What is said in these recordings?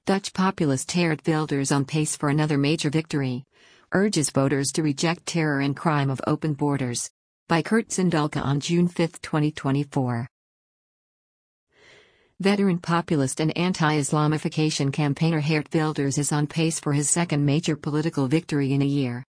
Dutch populist Geert Wilders on pace for another major victory. Urges voters to reject terror and crime of open borders. By Kurt Zindulka on June 5, 2024. Veteran populist and anti-Islamification campaigner Geert Wilders is on pace for his second major political victory in a year.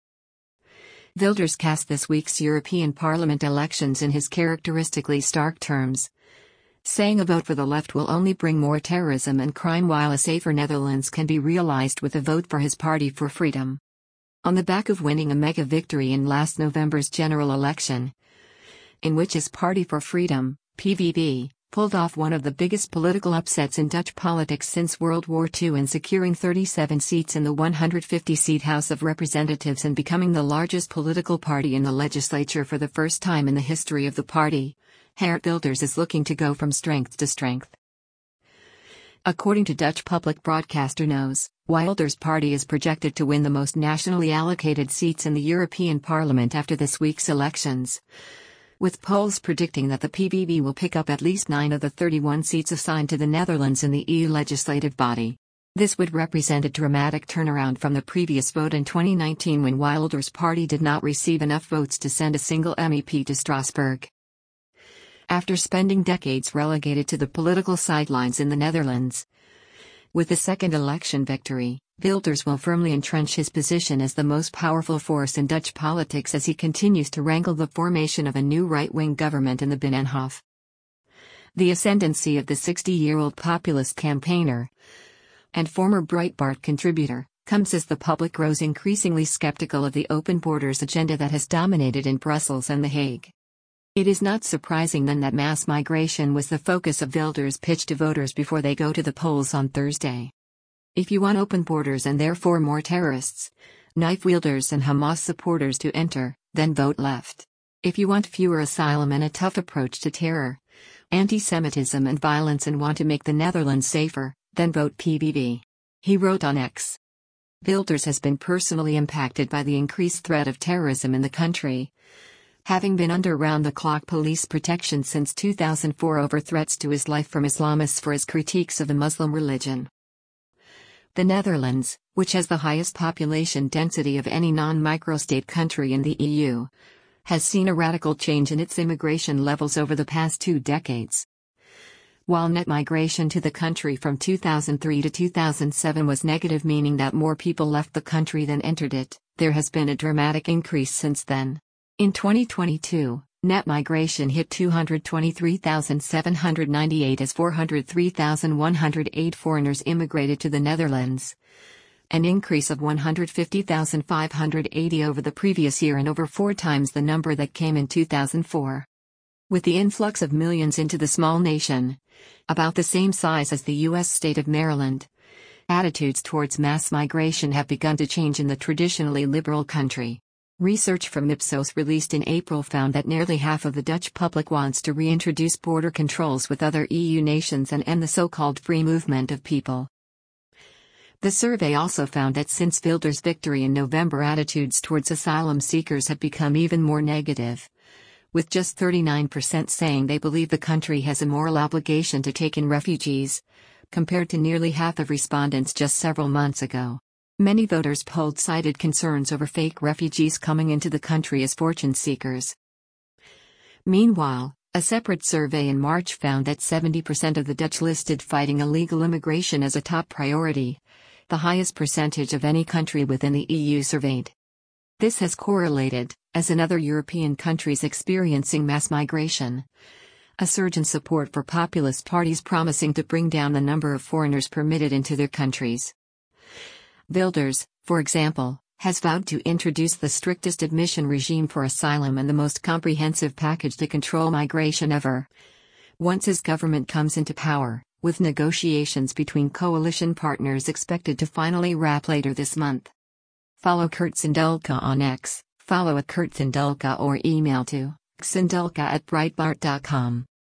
Wilders cast this week's European Parliament elections in his characteristically stark terms, saying a vote for the left will only bring more terrorism and crime, while a safer Netherlands can be realized with a vote for his Party for Freedom. On the back of winning a mega victory in last November's general election, in which his Party for Freedom, PVV, pulled off one of the biggest political upsets in Dutch politics since World War II in securing 37 seats in the 150-seat House of Representatives and becoming the largest political party in the legislature for the first time in the history of the party, Geert Wilders is looking to go from strength to strength. According to Dutch public broadcaster NOS, Wilders' party is projected to win the most nationally allocated seats in the European Parliament after this week's elections, with polls predicting that the PVV will pick up at least 9 of the 31 seats assigned to the Netherlands in the EU legislative body. This would represent a dramatic turnaround from the previous vote in 2019, when Wilders' party did not receive enough votes to send a single MEP to Strasbourg. After spending decades relegated to the political sidelines in the Netherlands, with the second election victory, Wilders will firmly entrench his position as the most powerful force in Dutch politics as he continues to wrangle the formation of a new right-wing government in the Binnenhof. The ascendancy of the 60-year-old populist campaigner and former Breitbart contributor comes as the public grows increasingly skeptical of the open borders agenda that has dominated in Brussels and The Hague. It is not surprising then that mass migration was the focus of Wilders' pitch to voters before they go to the polls on Thursday. If you want open borders and therefore more terrorists, knife wielders and Hamas supporters to enter, then vote left. If you want fewer asylum and a tough approach to terror, anti-Semitism and violence and want to make the Netherlands safer, then vote PVV. He wrote on X. Wilders has been personally impacted by the increased threat of terrorism in the country, having been under round-the-clock police protection since 2004 over threats to his life from Islamists for his critiques of the Muslim religion. The Netherlands, which has the highest population density of any non-microstate country in the EU, has seen a radical change in its immigration levels over the past 2 decades. While net migration to the country from 2003 to 2007 was negative, meaning that more people left the country than entered it, there has been a dramatic increase since then. In 2022, net migration hit 223,798 as 403,108 foreigners immigrated to the Netherlands, an increase of 150,580 over the previous year and over 4 times the number that came in 2004. With the influx of millions into the small nation, about the same size as the U.S. state of Maryland, attitudes towards mass migration have begun to change in the traditionally liberal country. Research from Ipsos released in April found that nearly half of the Dutch public wants to reintroduce border controls with other EU nations and end the so-called free movement of people. The survey also found that since Wilders' victory in November, attitudes towards asylum seekers have become even more negative, with just 39% saying they believe the country has a moral obligation to take in refugees, compared to nearly half of respondents just several months ago. Many voters polled cited concerns over fake refugees coming into the country as fortune seekers. Meanwhile, a separate survey in March found that 70% of the Dutch listed fighting illegal immigration as a top priority, the highest percentage of any country within the EU surveyed. This has correlated, as in other European countries experiencing mass migration, a surge in support for populist parties promising to bring down the number of foreigners permitted into their countries. Wilders, for example, has vowed to introduce the strictest admission regime for asylum and the most comprehensive package to control migration ever, once his government comes into power, with negotiations between coalition partners expected to finally wrap later this month. Follow Kurt Zindulka on X, follow @KurtZindulka or email to xindulka@breitbart.com.